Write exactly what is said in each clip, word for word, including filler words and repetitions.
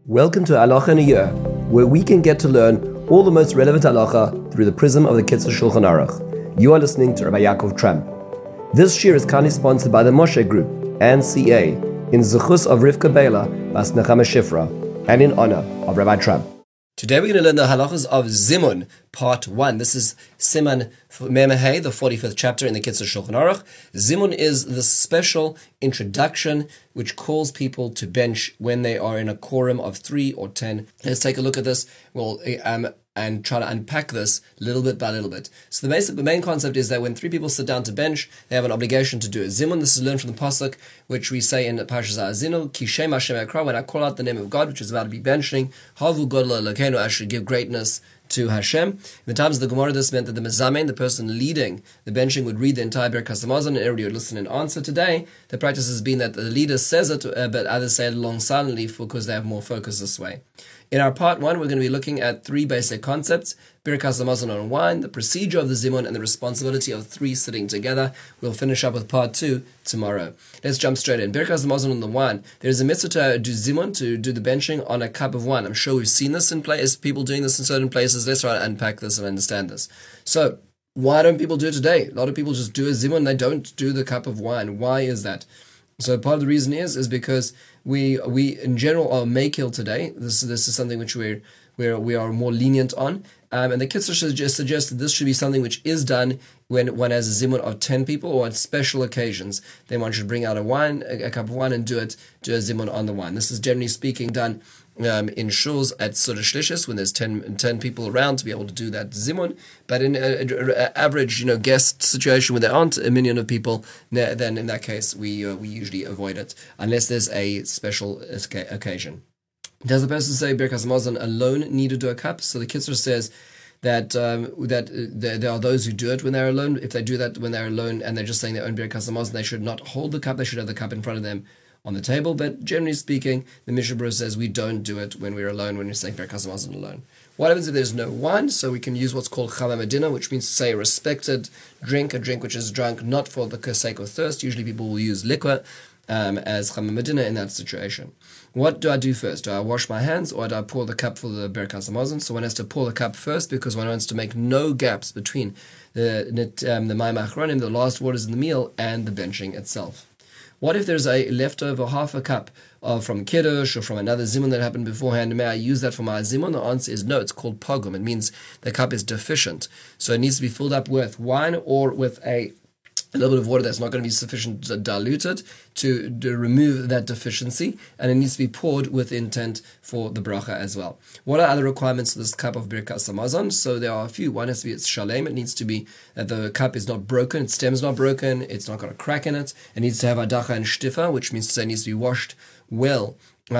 Welcome to Halacha in a Year, where we can get to learn all the most relevant halacha through the prism of the Kitzur Shulchan Aruch. You are listening to Rabbi Yaakov Tramp. This year is kindly sponsored by the Moshe Group and C A in Zechus of Rivka Bela Bas Nechama Shifra and in honor of Rabbi Tramp. Today we're going to learn the halachas of Zimun, part one. This is Siman Memehei, the forty-fifth chapter in the Kitzur Shulchan Aruch. Zimun is the special introduction which calls people to bench when they are in a quorum of three or ten. Let's take a look at this. We'll um, and try to unpack this little bit by little bit. So the basic, the main concept is that when three people sit down to bench, they have an obligation to do it. Zimun, this is learned from the pasuk, which we say in Parshas Ha'azinu, Ki Shem Hashem Ekra, when I call out the name of God, which is about to be benching, Havu Godla Elokeinu, I should give greatness to Hashem. In the times of the Gemara, this meant that the mezamen, the person leading the benching, would read the entire Birkas Hamazon, and everybody would listen and answer. Today, the practice has been that the leader says it, uh, but others say it along silently because they have more focus this way. In our part one, we're going to be looking at three basic concepts: Birkas Hamazon on wine, the procedure of the zimun, and the responsibility of three sitting together. We'll finish up with part two tomorrow. Let's jump straight in. Birkas Hamazon on the wine. There's a mitzvah to do zimun, to do the benching on a cup of wine. I'm sure we've seen this in places, people doing this in certain places. Let's try to unpack this and understand this. So, why don't people do it today? A lot of people just do a zimun, they don't do the cup of wine. Why is that? So part of the reason is is because we we in general are makil today. This this is something which we're we're we are more lenient on. Um, and the Kitzur suggest, suggests that this should be something which is done when one has a zimun of ten people or on special occasions. Then one should bring out a wine, a, a cup of wine, and do it do a zimun on the wine. This is generally speaking done um, in shuls at Suda Shlishis when there's ten, ten people around to be able to do that zimun. But in an average, you know, guest situation where there aren't a million of people, then in that case we uh, we usually avoid it unless there's a special occasion. Does the person say Birkas Hamazon alone need to do a cup? So the Kitzur says that um, that uh, there, there are those who do it when they're alone. If they do that when they're alone and they're just saying their own Birkas Hamazon, they should not hold the cup. They should have the cup in front of them on the table. But generally speaking, the Mishnah Berurah says we don't do it when we're alone, when we're saying Birkas Hamazon alone. What happens if there's no wine? So we can use what's called Chavah Medina, which means to say a respected drink, a drink which is drunk not for the sake of thirst. Usually people will use liquor um, as Chavah Medina in that situation. What do I do first? Do I wash my hands or do I pour the cup for the Birkas Hamazon? So one has to pour the cup first because one wants to make no gaps between the um, the Mayim Achronim, the last waters in the meal, and the benching itself. What if there's a leftover half a cup of from Kiddush or from another zimun that happened beforehand? May I use that for my zimun? The answer is no. It's called pogum. It means the cup is deficient. So it needs to be filled up with wine or with a a little bit of water that's not going to be sufficient to dilute it to, to remove that deficiency, and it needs to be poured with intent for the bracha as well. What are other requirements for this cup of Birkas Hamazon? So there are a few. One has to be it's shalem. It needs to be that the cup is not broken, its stem's not broken, it's not got a crack in it. It needs to have adacha and shtifa, which means to say it needs to be washed well.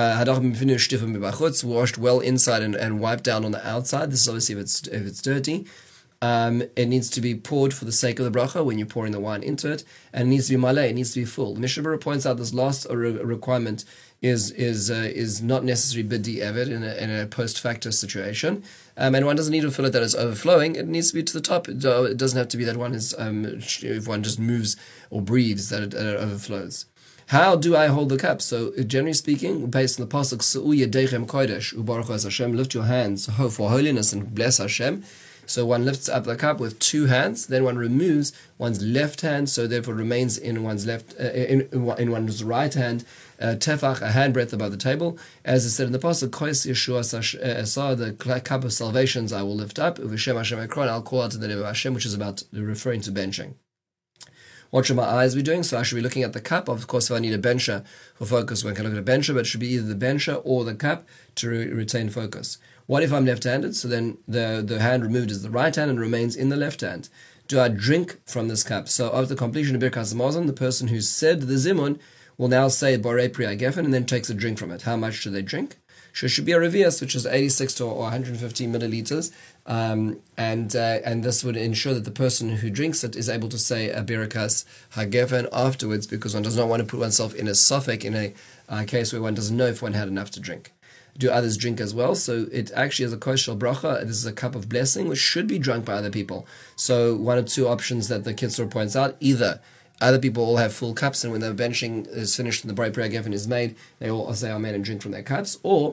Uh, washed well inside and, and wiped down on the outside. This is obviously if it's if it's dirty. Um, it needs to be poured for the sake of the bracha when you're pouring the wine into it, and it needs to be maleh, it needs to be full. The Mishnah Berurah points out this last re- requirement is is uh, is not necessary b'di evet in a, in a post facto situation, um, and one doesn't need to feel it that it's overflowing. It needs to be to the top. It, uh, it doesn't have to be that one is um, if one just moves or breathes that it, that it overflows. How do I hold the cup? So generally speaking, based on the pasuk Sa'u Yedechem Kodesh Ubaruch Hashem, lift your hands for holiness and bless Hashem. So one lifts up the cup with two hands, then one removes one's left hand, so therefore remains in one's left, uh, in, in one's right hand, uh, tefach, a handbreadth above the table. As it said in the pasuk, Kois Yeshua Asa, the cup of salvations I will lift up, Uv'Shem Hashem Ekron, I'll call out to the name of Hashem, which is about referring to benching. What should my eyes be doing? So I should be looking at the cup. Of course, if I need a bencher for focus, one can look at a bencher, but it should be either the bencher or the cup to re- retain focus. What if I'm left-handed? So then the, the hand removed is the right hand and remains in the left hand. Do I drink from this cup? So after the completion of Birkas Hamazon, the person who said the zimun will now say Borei Pri Gefen and then takes a drink from it. How much should they drink? So it should be a revius, which is eighty-six to or one hundred fifteen milliliters, um, and uh, and this would ensure that the person who drinks it is able to say a Birkas Hagefen afterwards, because one does not want to put oneself in a suffix in a uh, case where one doesn't know if one had enough to drink. Do others drink as well? So it actually is a koshel bracha. This is a cup of blessing which should be drunk by other people. So one or two options that the Kitzur points out: either other people all have full cups, and when the benching is finished and the bright prayer given is made, they all say amen and drink from their cups, or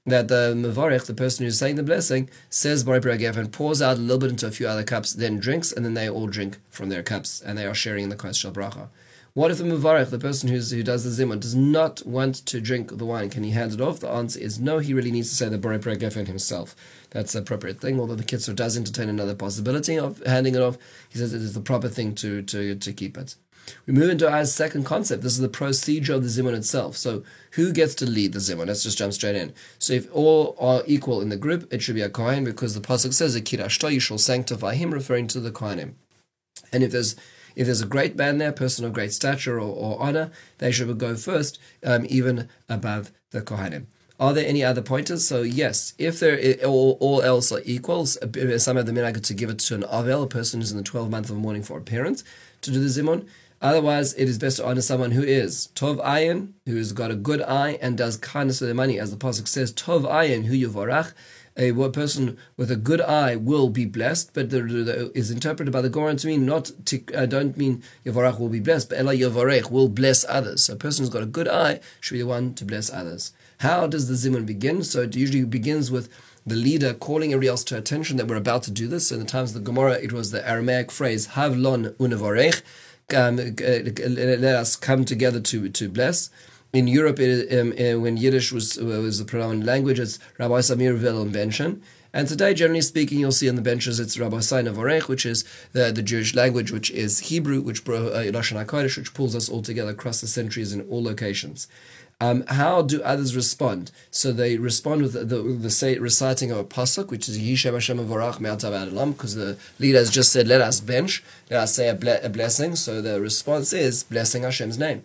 that the Mevarech, the person who's saying the blessing, says Borei Peri Hagafen, pours out a little bit into a few other cups, then drinks, and then they all drink from their cups, and they are sharing in the Kos Shel Bracha. What if the Mevarech, the person who's, who does the Zimun, does not want to drink the wine? Can he hand it off? The answer is no, he really needs to say the Borei Peri Hagafen himself. That's the appropriate thing, although the Kitzur does entertain another possibility of handing it off. He says it is the proper thing to, to, to keep it. We move into our second concept. This is the procedure of the Zimun itself. So who gets to lead the Zimun? Let's just jump straight in. So if all are equal in the group, it should be a Kohen, because the Pasuk says, "Kirashto, you shall sanctify him," referring to the Kohanim. And if there's if there's a great man there, a person of great stature or, or honor, they should go first, um, even above the Kohanim. Are there any other pointers? So yes, if they're all, all else are equals, some of the minhag to give it to an avel, a person who's in the twelfth month of mourning for a parent, to do the Zimun. Otherwise, it is best to honor someone who is Tov Ayin, who's got a good eye and does kindness with their money. As the Pasuk says, Tov Ayin, hu yuvarach, a person with a good eye will be blessed, but the, the, is interpreted by the Goran to mean not, to, uh, don't mean Yavarach will be blessed, but Ela Yavarech will bless others. So a person who's got a good eye should be the one to bless others. How does the Zimun begin? So it usually begins with the leader calling everybody else to attention that we're about to do this. So in the times of the Gemara, it was the Aramaic phrase, Havlon unevarech, um, let us come together to, to bless. In Europe, it, um, uh, when Yiddish was was the predominant language, it's Rabbi Samir Vilhelm Benchen. And today, generally speaking, you'll see on the benches it's Rabbi Saina Vorech, which is the, the Jewish language, which is Hebrew, which uh, Lashon HaKodesh, which pulls us all together across the centuries in all locations. Um, how do others respond? So they respond with the, the, the say, reciting of a pasuk, which is Yishem Hashem Vorach Me'atav Ad Olam, because the leader has just said, let us bench, let us say a, ble- a blessing. So the response is blessing Hashem's name.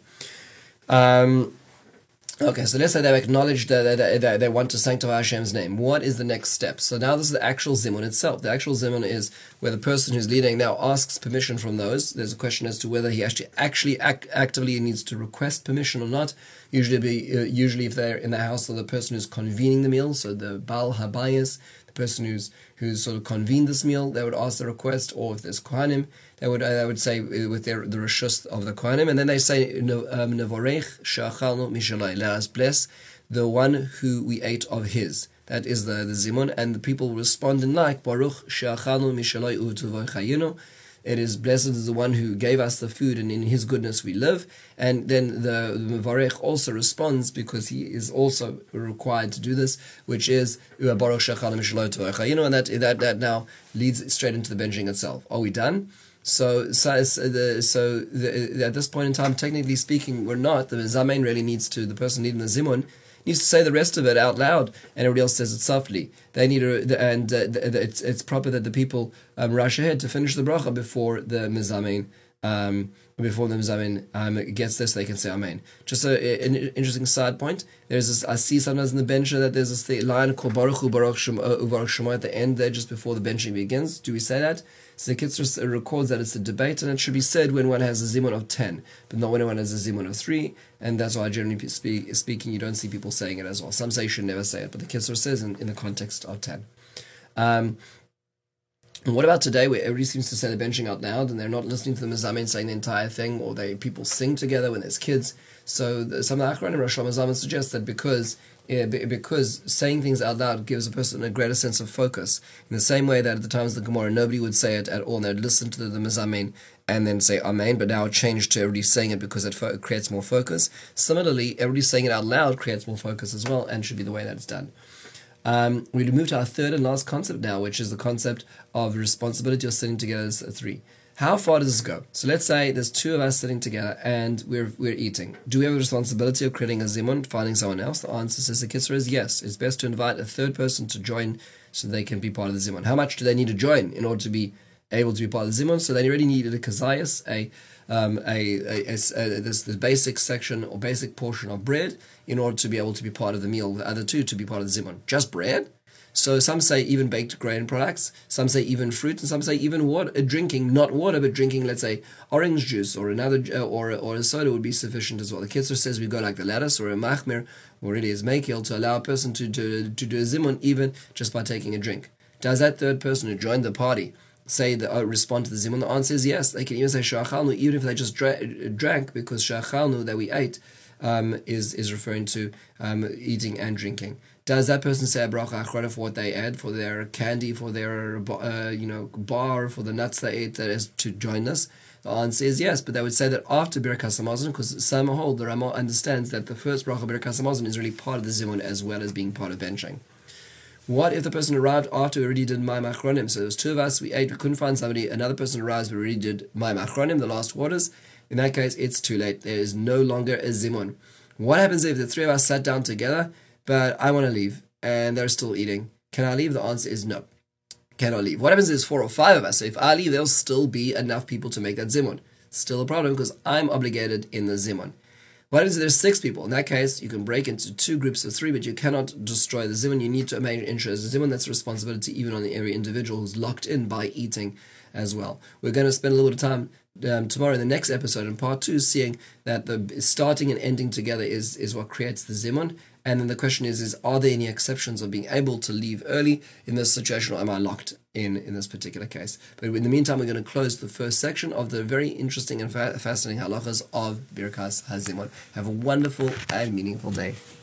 Um, okay, so let's say they've acknowledged that they, they, they want to sanctify Hashem's name. What is the next step? So now this is the actual Zimun itself. The actual Zimun is where the person who's leading now asks permission from those. There's a question as to whether he actually actually act, actively needs to request permission or not. Usually, be, uh, usually if they're in the house of the person who's convening the meal, so the Baal Habayis, the person who's who's sort of convened this meal, they would ask the request, or if there's Kohanim, they would uh, they would say with their the reshus of the Kohanim, and then they say Nevorech She'achalnu Mishalai, let us bless the one who we ate of his. That is the, the Zimun, and the people respond in like Baruch She'achalnu Mishalai U'Tuvay Chayinu. It is blessed is the one who gave us the food, and in his goodness we live. And then the, the Mevarech also responds, because he is also required to do this, which is Baruch She'achalnu Mishalai U'Tuvay Chayinu, and that, that that now leads straight into the benching itself. Are we done? So, so, the, so the, at this point in time, technically speaking, we're not. The Zamein really needs to, the person leading the Zimun, needs to say the rest of it out loud, and everybody else says it softly. They need to, and uh, it's it's proper that the people um, rush ahead to finish the bracha before the Mizamein, um, before the Mizamein um, gets this, they can say Amen. Just a, an interesting side point. There's this, I see sometimes in the bench that there's this line called Baruch Hu Baruch Shema at the end there, just before the benching begins. Do we say that? So the Kitzur records that it's a debate, and it should be said when one has a zimun of ten, but not when one has a zimun of three, and that's why generally speak, speaking, you don't see people saying it as well. Some say you should never say it, but the Kitzur says in, in the context of ten. Um, and what about today, where everybody seems to say the benching out loud, and they're not listening to the Mizamein saying the entire thing, or they people sing together when there's kids? So the, some of the Achronim Rosh Hashanah suggest that because Yeah, because saying things out loud gives a person a greater sense of focus. In the same way that at the times of the Gemara, nobody would say it at all, and they'd listen to the, the Mizamein and then say Amen, but now it changed to everybody saying it because it fo- creates more focus. Similarly, everybody saying it out loud creates more focus as well, and should be the way that it's done. Um, we move to our third and last concept now, which is the concept of responsibility of sitting together as three. How far does this go? So let's say there's two of us sitting together and we're we're eating. Do we have a responsibility of creating a zimun, finding someone else? The answer, says the Kitzur, is yes. It's best to invite a third person to join so they can be part of the zimun. How much do they need to join in order to be able to be part of the zimun? So they already needed a kazayas, a um, a, a, a, a this, this basic section or basic portion of bread in order to be able to be part of the meal. The other two to be part of the zimun. Just bread? So some say even baked grain products, some say even fruit, and some say even water, uh, drinking, not water, but drinking, let's say, orange juice or another, uh, or or a soda would be sufficient as well. The Kitzur says we go like the lattice or a machmir, or it is mekil, to allow a person to, to, to do a zimun even just by taking a drink. Does that third person who joined the party say that, uh, respond to the zimun? The answer is yes. They can even say sha'achalnu, even if they just dra- drank, because sha'achalnu, that we ate, Um, is is referring to um, eating and drinking. Does that person say a bracha achrona for what they ate, for their candy, for their uh, you know bar, for the nuts they ate that is to join us? The answer is yes, but they would say that after Birkas Hamazon, because some hold, the Rama understands that the first bracha Birkas Hamazon is really part of the zimun as well as being part of benching. What if the person arrived after we already did Mayim Achronim? So there was two of us, we ate, we couldn't find somebody, another person arrives, we already did Mayim Achronim, the last waters. In that case, it's too late. There is no longer a zimun. What happens if the three of us sat down together, but I want to leave, and they're still eating? Can I leave? The answer is no. Cannot leave. What happens is four or five of us. So if I leave, there'll still be enough people to make that zimun. Still a problem because I'm obligated in the zimun. What happens if there's six people? In that case, you can break into two groups of three, but you cannot destroy the zimun. You need to make ensure as a zimun. That's a responsibility even on the every individual who's locked in by eating as well. We're going to spend a little bit of time um, tomorrow in the next episode in part two, seeing that the starting and ending together is, is what creates the zimun. And then the question is, is are there any exceptions of being able to leave early in this situation, or am I locked in in this particular case? But in the meantime, we're going to close the first section of the very interesting and fa- fascinating halachas of Birkas HaZimun. Have a wonderful and meaningful day.